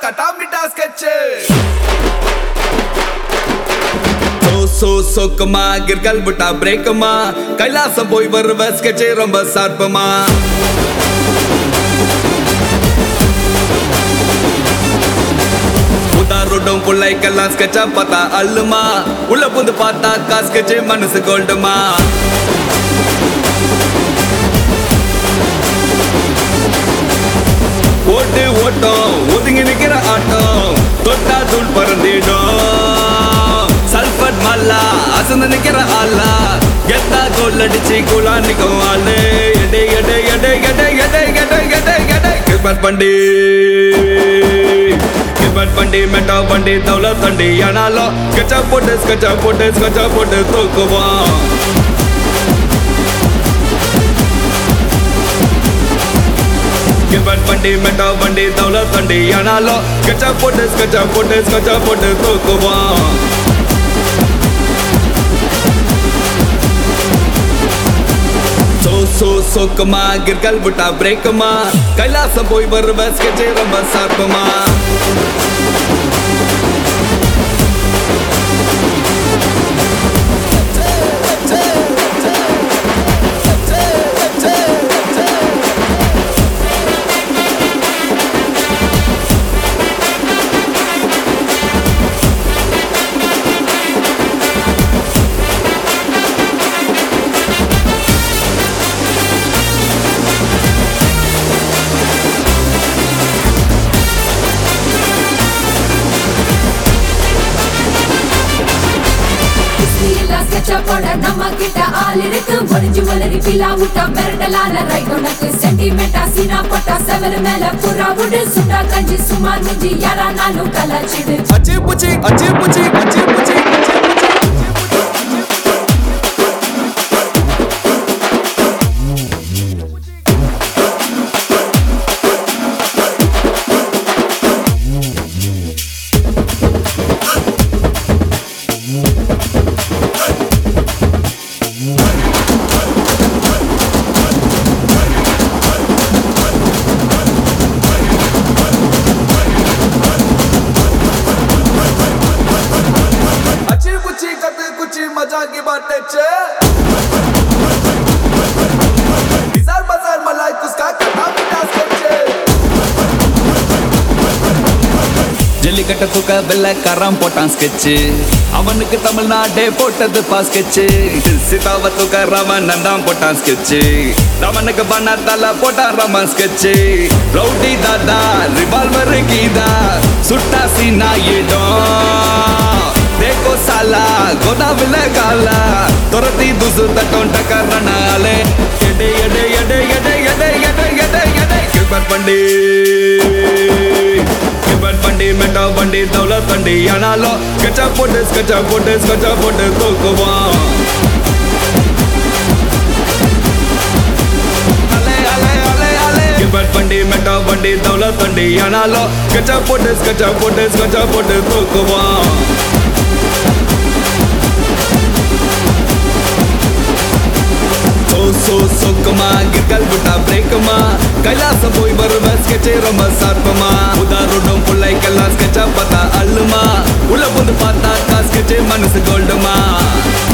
கட்டாமிட்டா sketch சொக்குமா கிற்கல் விட்டா பிரேக்குமா கைலாசம் போய் வருவ ஸ்கெட்சே ரொம்ப சார்பமா உதாரோடும் பிள்ளைக்கெல்லாம் ஸ்கெட்சா பார்த்தா அல்லுமா உள்ள புந்து பார்த்தா காஸ்கெட்சே மனசு கோல்டுமா ஓட்டு ஓட்டம் ஒதுங்கி நிக்கிற ஆட்டம் தொட்டா தூள் பறந்திடும் சல்பட் மல்லா அசந்து நிக்கிற ஆளா கெத்தா கோல் அடிச்சு குலா நிக்கும் ஆளு எடை எடை எடை எடை எடை எடை எடை எடை கிரிப்பட் பண்டி கிரிப்பட் பண்டி மெட்டா பண்டி தௌல தண்டி ஆனாலும் ஸ்கெட்சா போட்டு தூக்குவான் கிரிப்பட் பண்டி மெட்டா பண்டி தௌல தண்டி ஆனாலும் ஸ்கெட்சா போட்டு தூக்குவான் சொக்குமா கிற்கல் விட்டா பிரேக்குமா கைலாசம் போய் வருவ ஸ்கெட்சே ரொம்ப சார்பமா போட நம்ம கிட்ட ஆள் இருக்கு ஒளிஞ்சு ஒளரி பிலா விட்டா மிரட்டலான ரைட் உனக்கு சென்டிமெண்டா சீனா போட்டா செவரு மேல புறா விடு சுண்டா கஞ்சி சுமார் மிஞ்சி யாரானாலும் கலாச்சிடு அச்சி புச்சி அச்சி புச்சி அச்சி புச்சி मजा की बातें चे बिजार बाजार मलाई कुसका कटामिटा स्केच ஜல்லிக்கட்ட தூக்க வெள்ளக்காரன் போட்டான் ஸ்கெட்சு அவனுக்கு தமிழ்நாடே போட்டது பா ஸ்கெட்சு சீதாவை தூக்க ராமன் நந்தான் போட்டான் ஸ்கெட்சு ராமனுக்கு பண்ணாத்தால போட்டான் ராமன் ஸ்கெட்சு ரவுடி தாதா ரிவால்வர் கீதா சுட்டா சீனா இடம் देखो साला गोदाविले काला तोरती दूसर तटों टकरानाले येडे येडे येडे येडे येडे येडे येडे येडे किरपट पंडी मेटा पंडी दौलत पंडी आनालो स्केचा पोटे तोकुवान किरपट पंडी मेटा पंडी दौलत पंडी आनालो स्केचा पोटे तोकुवान சொக்குமா கிற்கல் விட்டா பிரேக்குமா கைலாசம் போய் வருவ ஸ்கெட்சே ரொம்ப சார்பமா உதாரோடும் பிள்ளைக்கெல்லாம் ஸ்கெட்சா பார்த்தா அல்லுமா உள்ள புந்து பார்த்தா ஸ்கெட்சே மனசு கோல்டுமா